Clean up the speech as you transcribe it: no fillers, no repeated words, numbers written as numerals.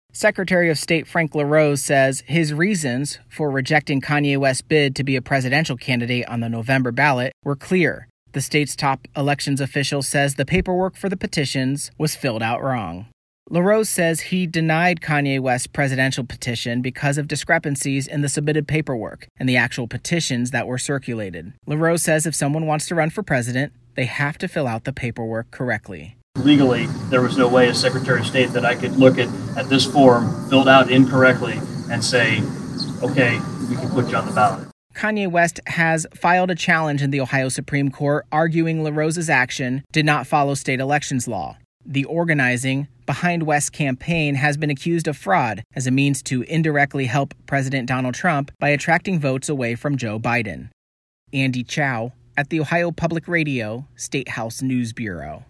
Secretary of State Frank LaRose says his reasons for rejecting Kanye West's bid to be a presidential candidate on the November ballot were clear. The state's top elections official says the paperwork for the petitions was filled out wrong. LaRose says he denied Kanye West's presidential petition because of discrepancies in the submitted paperwork and the actual petitions that were circulated. LaRose says if someone wants to run for president, they have to fill out the paperwork correctly. Legally, there was no way as Secretary of State that I could look at this form filled out incorrectly and say, okay, we can put you on the ballot. Kanye West has filed a challenge in the Ohio Supreme Court arguing LaRose's action did not follow state elections law. The organizing behind West's campaign has been accused of fraud as a means to indirectly help President Donald Trump by attracting votes away from Joe Biden. Andy Chow at the Ohio Public Radio State House News Bureau.